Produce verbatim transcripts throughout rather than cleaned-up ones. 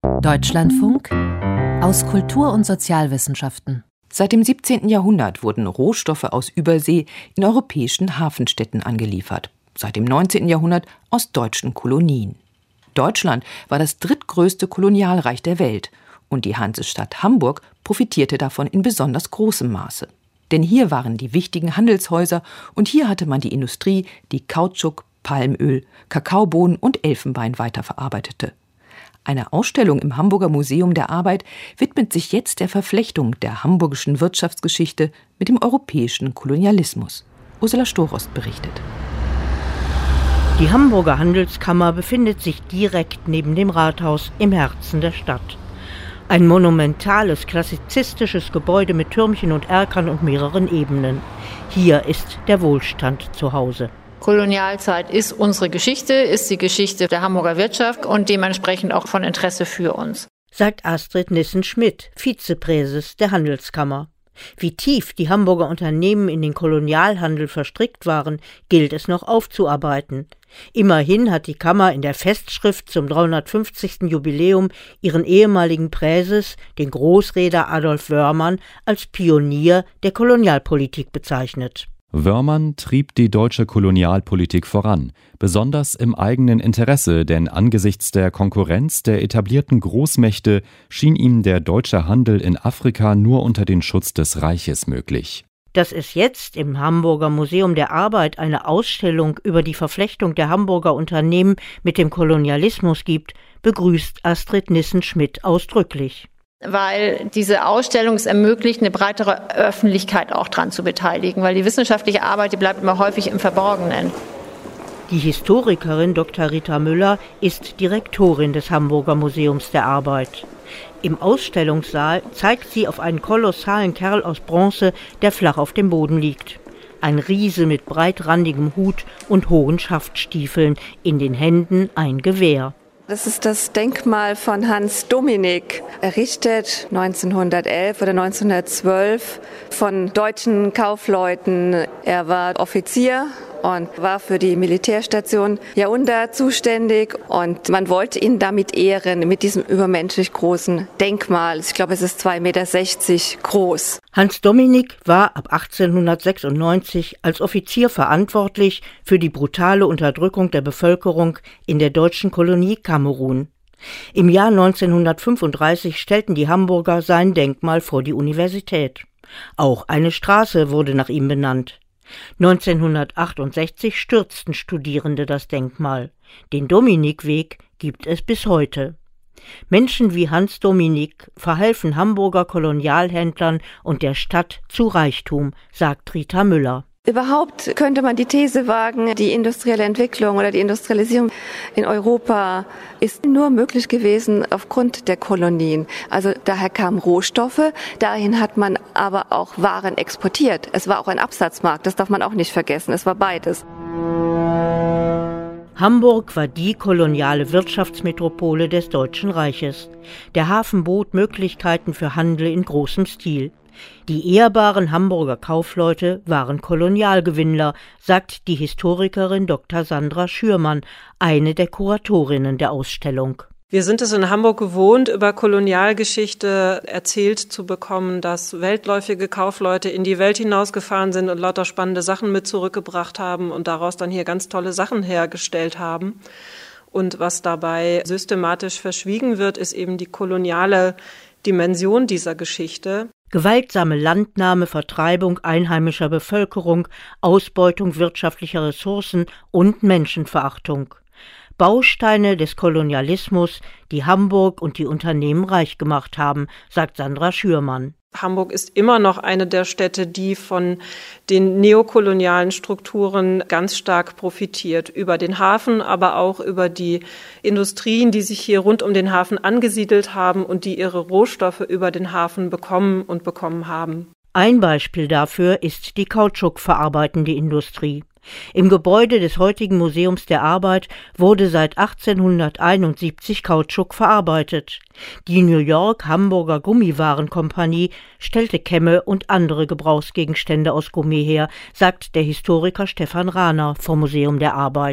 Deutschlandfunk aus Kultur- und Sozialwissenschaften. Seit dem siebzehnten Jahrhundert wurden Rohstoffe aus Übersee in europäischen Hafenstädten angeliefert. Seit dem neunzehnten Jahrhundert aus deutschen Kolonien. Deutschland war das drittgrößte Kolonialreich der Welt und die Hansestadt Hamburg profitierte davon in besonders großem Maße. Denn hier waren die wichtigen Handelshäuser und hier hatte man die Industrie, die Kautschuk, Palmöl, Kakaobohnen und Elfenbein weiterverarbeitete. Eine Ausstellung im Hamburger Museum der Arbeit widmet sich jetzt der Verflechtung der hamburgischen Wirtschaftsgeschichte mit dem europäischen Kolonialismus. Ursula Storost berichtet. Die Hamburger Handelskammer befindet sich direkt neben dem Rathaus im Herzen der Stadt. Ein monumentales, klassizistisches Gebäude mit Türmchen und Erkern und mehreren Ebenen. Hier ist der Wohlstand zu Hause. Kolonialzeit ist unsere Geschichte, ist die Geschichte der Hamburger Wirtschaft und dementsprechend auch von Interesse für uns. Sagt Astrid Nissen-Schmidt, Vizepräses der Handelskammer. Wie tief die Hamburger Unternehmen in den Kolonialhandel verstrickt waren, gilt es noch aufzuarbeiten. Immerhin hat die Kammer in der Festschrift zum dreihundertfünfzigsten Jubiläum ihren ehemaligen Präses, den Großreeder Adolf Wörmann, als Pionier der Kolonialpolitik bezeichnet. Wörmann trieb die deutsche Kolonialpolitik voran, besonders im eigenen Interesse, denn angesichts der Konkurrenz der etablierten Großmächte schien ihm der deutsche Handel in Afrika nur unter den Schutz des Reiches möglich. Dass es jetzt im Hamburger Museum der Arbeit eine Ausstellung über die Verflechtung der Hamburger Unternehmen mit dem Kolonialismus gibt, begrüßt Astrid Nissen-Schmidt ausdrücklich. Weil diese Ausstellung es ermöglicht, eine breitere Öffentlichkeit auch dran zu beteiligen, weil die wissenschaftliche Arbeit, die bleibt immer häufig im Verborgenen. Die Historikerin Doktor Rita Müller ist Direktorin des Hamburger Museums der Arbeit. Im Ausstellungssaal zeigt sie auf einen kolossalen Kerl aus Bronze, der flach auf dem Boden liegt. Ein Riese mit breitrandigem Hut und hohen Schaftstiefeln, in den Händen ein Gewehr. Das ist das Denkmal von Hans Dominik, errichtet neunzehnhundertelf oder neunzehnhundertzwölf von deutschen Kaufleuten. Er war Offizier und war für die Militärstation Yaoundé zuständig und man wollte ihn damit ehren, mit diesem übermenschlich großen Denkmal. Ich glaube, es ist zwei Komma sechzig Meter groß. Hans Dominik war ab achtzehnhundertsechsundneunzig als Offizier verantwortlich für die brutale Unterdrückung der Bevölkerung in der deutschen Kolonie Kamerun. Im Jahr neunzehnhundertfünfunddreißig stellten die Hamburger sein Denkmal vor die Universität. Auch eine Straße wurde nach ihm benannt. neunzehnhundertachtundsechzig stürzten Studierende das Denkmal. Den Dominikweg gibt es bis heute. Menschen wie Hans Dominik verhalfen Hamburger Kolonialhändlern und der Stadt zu Reichtum, sagt Rita Müller. Überhaupt könnte man die These wagen, die industrielle Entwicklung oder die Industrialisierung in Europa ist nur möglich gewesen aufgrund der Kolonien. Also daher kamen Rohstoffe, dahin hat man aber auch Waren exportiert. Es war auch ein Absatzmarkt, das darf man auch nicht vergessen, es war beides. Hamburg war die koloniale Wirtschaftsmetropole des Deutschen Reiches. Der Hafen bot Möglichkeiten für Handel in großem Stil. Die ehrbaren Hamburger Kaufleute waren Kolonialgewinnler, sagt die Historikerin Doktor Sandra Schürmann, eine der Kuratorinnen der Ausstellung. Wir sind es in Hamburg gewohnt, über Kolonialgeschichte erzählt zu bekommen, dass weltläufige Kaufleute in die Welt hinausgefahren sind und lauter spannende Sachen mit zurückgebracht haben und daraus dann hier ganz tolle Sachen hergestellt haben. Und was dabei systematisch verschwiegen wird, ist eben die koloniale Dimension dieser Geschichte. Gewaltsame Landnahme, Vertreibung einheimischer Bevölkerung, Ausbeutung wirtschaftlicher Ressourcen und Menschenverachtung. Bausteine des Kolonialismus, die Hamburg und die Unternehmen reich gemacht haben, sagt Sandra Schürmann. Hamburg ist immer noch eine der Städte, die von den neokolonialen Strukturen ganz stark profitiert. Über den Hafen, aber auch über die Industrien, die sich hier rund um den Hafen angesiedelt haben und die ihre Rohstoffe über den Hafen bekommen und bekommen haben. Ein Beispiel dafür ist die kautschukverarbeitende Industrie. Im Gebäude des heutigen Museums der Arbeit wurde seit achtzehnhunderteinundsiebzig Kautschuk verarbeitet. Die New York Hamburger Gummiwarenkompanie stellte Kämme und andere Gebrauchsgegenstände aus Gummi her, sagt der Historiker Stefan Rahner vom Museum der Arbeit.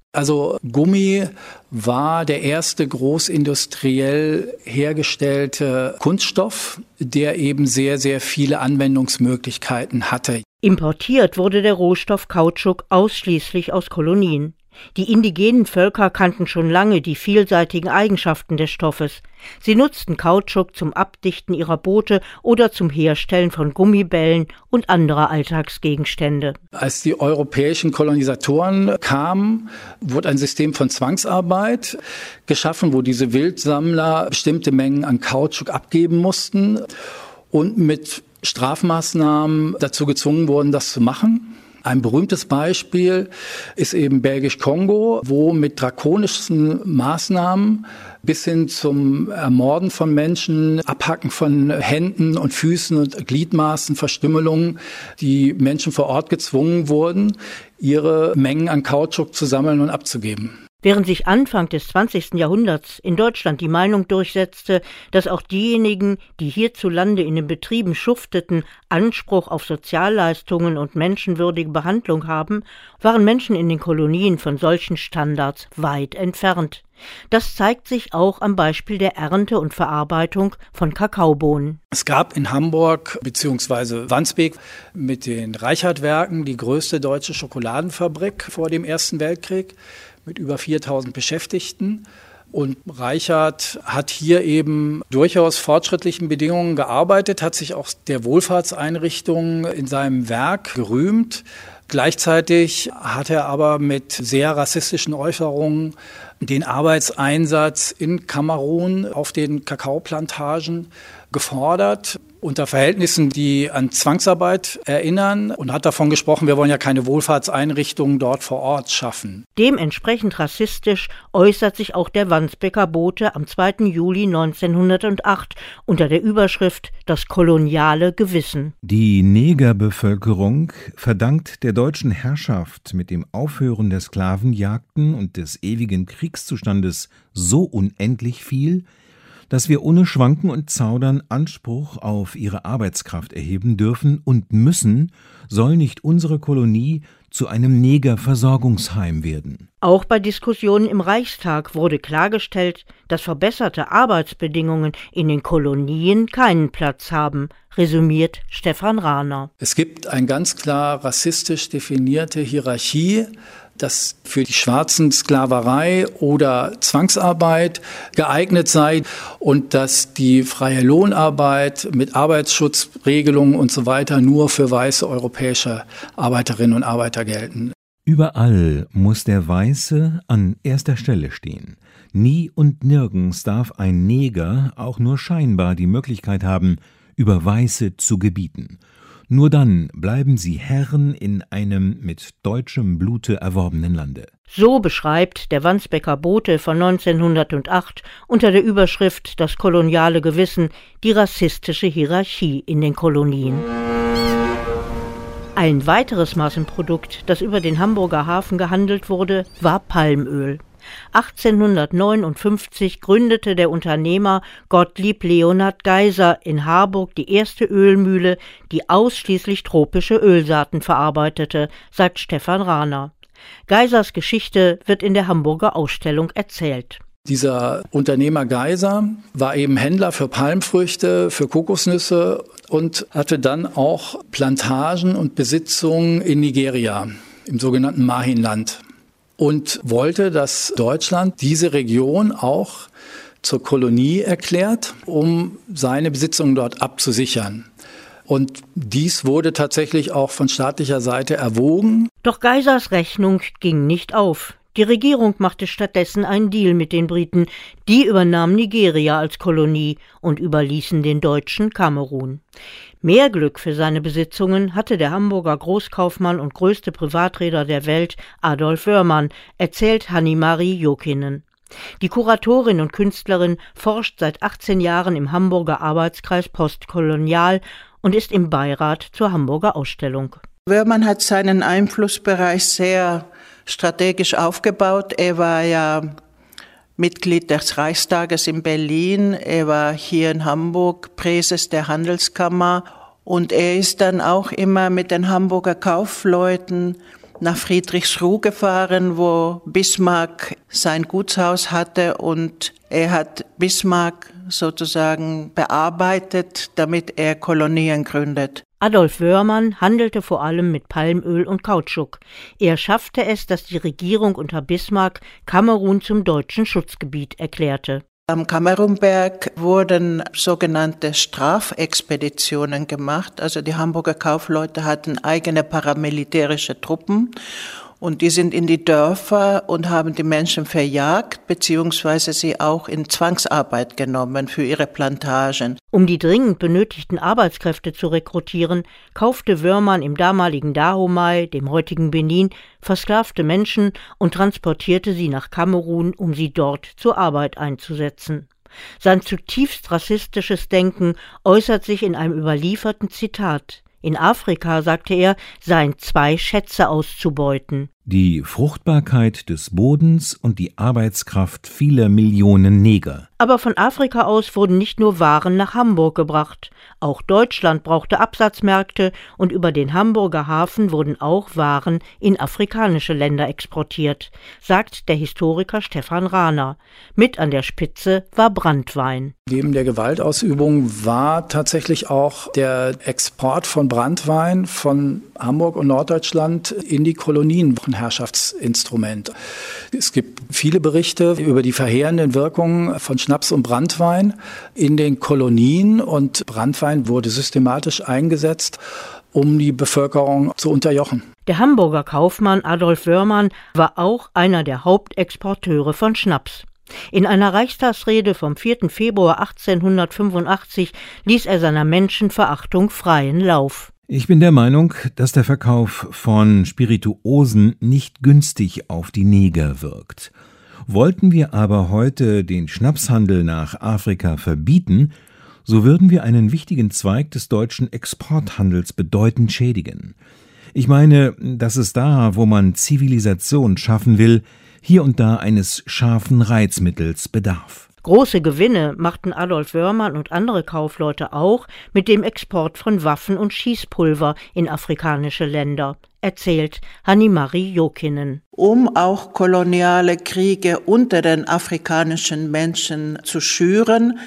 Also Gummi war der erste großindustriell hergestellte Kunststoff, der eben sehr, sehr viele Anwendungsmöglichkeiten hatte. Importiert wurde der Rohstoff Kautschuk ausschließlich aus Kolonien. Die indigenen Völker kannten schon lange die vielseitigen Eigenschaften des Stoffes. Sie nutzten Kautschuk zum Abdichten ihrer Boote oder zum Herstellen von Gummibällen und anderer Alltagsgegenstände. Als die europäischen Kolonisatoren kamen, wurde ein System von Zwangsarbeit geschaffen, wo diese Wildsammler bestimmte Mengen an Kautschuk abgeben mussten und mit Strafmaßnahmen dazu gezwungen wurden, das zu machen. Ein berühmtes Beispiel ist eben Belgisch-Kongo, wo mit drakonischen Maßnahmen bis hin zum Ermorden von Menschen, Abhacken von Händen und Füßen und Gliedmaßen, Verstümmelungen, die Menschen vor Ort gezwungen wurden, ihre Mengen an Kautschuk zu sammeln und abzugeben. Während sich Anfang des zwanzigsten Jahrhunderts in Deutschland die Meinung durchsetzte, dass auch diejenigen, die hierzulande in den Betrieben schufteten, Anspruch auf Sozialleistungen und menschenwürdige Behandlung haben, waren Menschen in den Kolonien von solchen Standards weit entfernt. Das zeigt sich auch am Beispiel der Ernte und Verarbeitung von Kakaobohnen. Es gab in Hamburg bzw. Wandsbek mit den Reichert-Werken die größte deutsche Schokoladenfabrik vor dem Ersten Weltkrieg mit über viertausend Beschäftigten. Und Reichert hat hier eben durchaus fortschrittlichen Bedingungen gearbeitet, hat sich auch der Wohlfahrtseinrichtungen in seinem Werk gerühmt. Gleichzeitig hat er aber mit sehr rassistischen Äußerungen den Arbeitseinsatz in Kamerun auf den Kakaoplantagen gefordert, unter Verhältnissen, die an Zwangsarbeit erinnern, und hat davon gesprochen, wir wollen ja keine Wohlfahrtseinrichtungen dort vor Ort schaffen. Dementsprechend rassistisch äußert sich auch der Wandsbeker Bote am zweiten Juli neunzehnhundertacht unter der Überschrift »Das koloniale Gewissen«. Die Negerbevölkerung verdankt der deutschen Herrschaft mit dem Aufhören der Sklavenjagden und des ewigen Kriegszustandes so unendlich viel, dass wir ohne Schwanken und Zaudern Anspruch auf ihre Arbeitskraft erheben dürfen und müssen, soll nicht unsere Kolonie zu einem Negerversorgungsheim werden. Auch bei Diskussionen im Reichstag wurde klargestellt, dass verbesserte Arbeitsbedingungen in den Kolonien keinen Platz haben, resümiert Stefan Rahner. Es gibt eine ganz klar rassistisch definierte Hierarchie, dass für die schwarzen Sklaverei oder Zwangsarbeit geeignet sei und dass die freie Lohnarbeit mit Arbeitsschutzregelungen und so weiter nur für weiße europäische Arbeiterinnen und Arbeiter gelten. Überall muss der Weiße an erster Stelle stehen. Nie und nirgends darf ein Neger auch nur scheinbar die Möglichkeit haben, über Weiße zu gebieten. Nur dann bleiben sie Herren in einem mit deutschem Blute erworbenen Lande. So beschreibt der Wandsbeker Bote von neunzehnhundertacht unter der Überschrift »Das koloniale Gewissen« die rassistische Hierarchie in den Kolonien. Ein weiteres Massenprodukt, das über den Hamburger Hafen gehandelt wurde, war Palmöl. achtzehnhundertneunundfünfzig gründete der Unternehmer Gottlieb Leonhard Geiser in Harburg die erste Ölmühle, die ausschließlich tropische Ölsaaten verarbeitete, sagt Stefan Rahner. Geisers Geschichte wird in der Hamburger Ausstellung erzählt. Dieser Unternehmer Geiser war eben Händler für Palmfrüchte, für Kokosnüsse und hatte dann auch Plantagen und Besitzungen in Nigeria, im sogenannten Mahinland. Und wollte, dass Deutschland diese Region auch zur Kolonie erklärt, um seine Besitzungen dort abzusichern. Und dies wurde tatsächlich auch von staatlicher Seite erwogen. Doch Geisers Rechnung ging nicht auf. Die Regierung machte stattdessen einen Deal mit den Briten. Die übernahmen Nigeria als Kolonie und überließen den Deutschen Kamerun. Mehr Glück für seine Besitzungen hatte der Hamburger Großkaufmann und größte Privatreeder der Welt, Adolf Wörmann, erzählt Hanni-Marie Jokinen. Die Kuratorin und Künstlerin forscht seit achtzehn Jahren im Hamburger Arbeitskreis Postkolonial und ist im Beirat zur Hamburger Ausstellung. Wörmann hat seinen Einflussbereich sehr strategisch aufgebaut. Er war ja Mitglied des Reichstages in Berlin, er war hier in Hamburg Präses der Handelskammer und er ist dann auch immer mit den Hamburger Kaufleuten nach Friedrichsruh gefahren, wo Bismarck sein Gutshaus hatte, und er hat Bismarck sozusagen bearbeitet, damit er Kolonien gründet. Adolf Wörmann handelte vor allem mit Palmöl und Kautschuk. Er schaffte es, dass die Regierung unter Bismarck Kamerun zum deutschen Schutzgebiet erklärte. Am Kamerunberg wurden sogenannte Strafexpeditionen gemacht. Also die Hamburger Kaufleute hatten eigene paramilitärische Truppen, und die sind in die Dörfer und haben die Menschen verjagt, beziehungsweise sie auch in Zwangsarbeit genommen für ihre Plantagen. Um die dringend benötigten Arbeitskräfte zu rekrutieren, kaufte Wörmann im damaligen Dahomey, dem heutigen Benin, versklavte Menschen und transportierte sie nach Kamerun, um sie dort zur Arbeit einzusetzen. Sein zutiefst rassistisches Denken äußert sich in einem überlieferten Zitat. In Afrika, sagte er, seien zwei Schätze auszubeuten: die Fruchtbarkeit des Bodens und die Arbeitskraft vieler Millionen Neger. Aber von Afrika aus wurden nicht nur Waren nach Hamburg gebracht. Auch Deutschland brauchte Absatzmärkte, und über den Hamburger Hafen wurden auch Waren in afrikanische Länder exportiert, sagt der Historiker Stefan Rahner. Mit an der Spitze war Branntwein. Neben der Gewaltausübung war tatsächlich auch der Export von Branntwein von Hamburg und Norddeutschland in die Kolonien ein Herrschaftsinstrument. Es gibt viele Berichte über die verheerenden Wirkungen von Schnaps und Branntwein in den Kolonien, und Branntwein wurde systematisch eingesetzt, um die Bevölkerung zu unterjochen. Der Hamburger Kaufmann Adolf Wörmann war auch einer der Hauptexporteure von Schnaps. In einer Reichstagsrede vom vierten Februar achtzehnhundertfünfundachtzig ließ er seiner Menschenverachtung freien Lauf. Ich bin der Meinung, dass der Verkauf von Spirituosen nicht günstig auf die Neger wirkt. Wollten wir aber heute den Schnapshandel nach Afrika verbieten, so würden wir einen wichtigen Zweig des deutschen Exporthandels bedeutend schädigen. Ich meine, dass es da, wo man Zivilisation schaffen will, hier und da eines scharfen Reizmittels bedarf. Große Gewinne machten Adolf Wörmann und andere Kaufleute auch mit dem Export von Waffen und Schießpulver in afrikanische Länder, erzählt Hanni-Marie Jokinen. Um auch koloniale Kriege unter den afrikanischen Menschen zu schüren,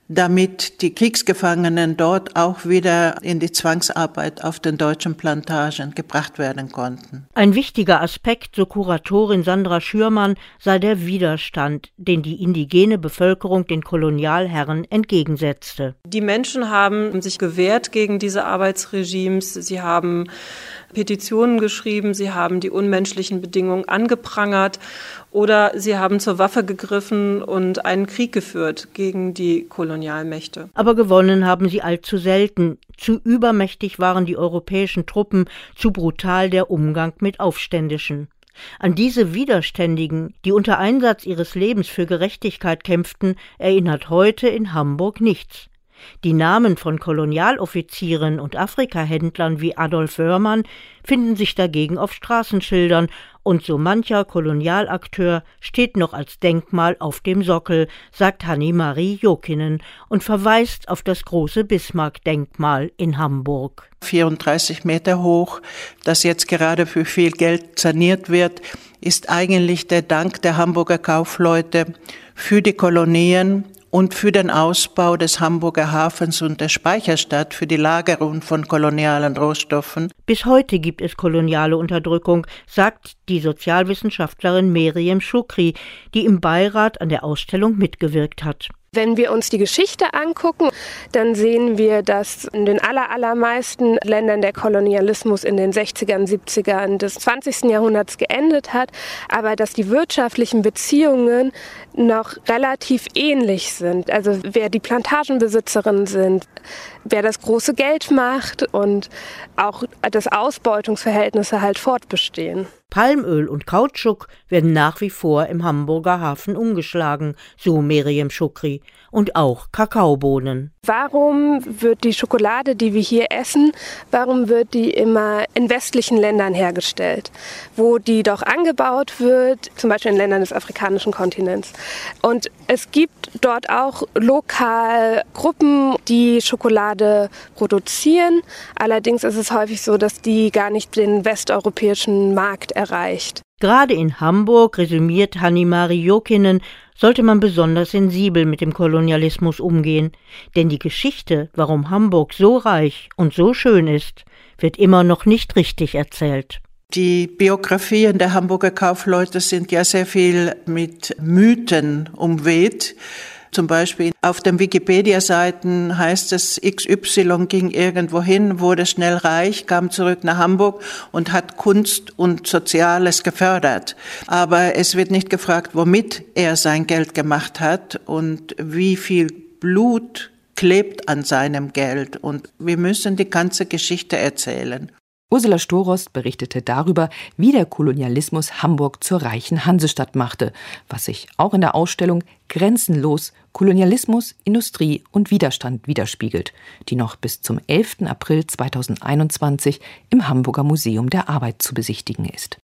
damit die Kriegsgefangenen dort auch wieder in die Zwangsarbeit auf den deutschen Plantagen gebracht werden konnten. Ein wichtiger Aspekt, so Kuratorin Sandra Schürmann, sei der Widerstand, den die indigene Bevölkerung den Kolonialherren entgegensetzte. Die Menschen haben sich gewehrt gegen diese Arbeitsregimes, sie haben Petitionen geschrieben, sie haben die unmenschlichen Bedingungen angeprangert oder sie haben zur Waffe gegriffen und einen Krieg geführt gegen die Kolonialmächte. Aber gewonnen haben sie allzu selten. Zu übermächtig waren die europäischen Truppen, zu brutal der Umgang mit Aufständischen. An diese Widerständigen, die unter Einsatz ihres Lebens für Gerechtigkeit kämpften, erinnert heute in Hamburg nichts. Die Namen von Kolonialoffizieren und Afrikahändlern wie Adolf Wörmann finden sich dagegen auf Straßenschildern, und so mancher Kolonialakteur steht noch als Denkmal auf dem Sockel, sagt Hanni-Marie Jokinen und verweist auf das große Bismarck-Denkmal in Hamburg. vierunddreißig Meter hoch, das jetzt gerade für viel Geld saniert wird, ist eigentlich der Dank der Hamburger Kaufleute für die Kolonien und für den Ausbau des Hamburger Hafens und der Speicherstadt für die Lagerung von kolonialen Rohstoffen. Bis heute gibt es koloniale Unterdrückung, sagt die Sozialwissenschaftlerin Meriem Shukri, die im Beirat an der Ausstellung mitgewirkt hat. Wenn wir uns die Geschichte angucken, dann sehen wir, dass in den aller, allermeisten Ländern der Kolonialismus in den sechzigern, siebzigern des zwanzigsten Jahrhunderts geendet hat, aber dass die wirtschaftlichen Beziehungen noch relativ ähnlich sind. Also wer die Plantagenbesitzerinnen sind, wer das große Geld macht und auch das Ausbeutungsverhältnisse halt fortbestehen. Palmöl und Kautschuk werden nach wie vor im Hamburger Hafen umgeschlagen, so Meriam Shukri, und auch Kakaobohnen. Warum wird die Schokolade, die wir hier essen, warum wird die immer in westlichen Ländern hergestellt, wo die doch angebaut wird, zum Beispiel in Ländern des afrikanischen Kontinents? Und es gibt dort auch lokal Gruppen, die Schokolade produzieren. Allerdings ist es häufig so, dass die gar nicht den westeuropäischen Markt erreicht. Gerade in Hamburg, resümiert Hanni-Mari Jokinen, sollte man besonders sensibel mit dem Kolonialismus umgehen. Denn die Geschichte, warum Hamburg so reich und so schön ist, wird immer noch nicht richtig erzählt. Die Biografien der Hamburger Kaufleute sind ja sehr viel mit Mythen umweht. Zum Beispiel auf den Wikipedia-Seiten heißt es, X Y ging irgendwo hin, wurde schnell reich, kam zurück nach Hamburg und hat Kunst und Soziales gefördert. Aber es wird nicht gefragt, womit er sein Geld gemacht hat und wie viel Blut klebt an seinem Geld. Und wir müssen die ganze Geschichte erzählen. Ursula Storost berichtete darüber, wie der Kolonialismus Hamburg zur reichen Hansestadt machte, was sich auch in der Ausstellung Grenzenlos – Kolonialismus, Industrie und Widerstand widerspiegelt, die noch bis zum elften April zweitausendeinundzwanzig im Hamburger Museum der Arbeit zu besichtigen ist.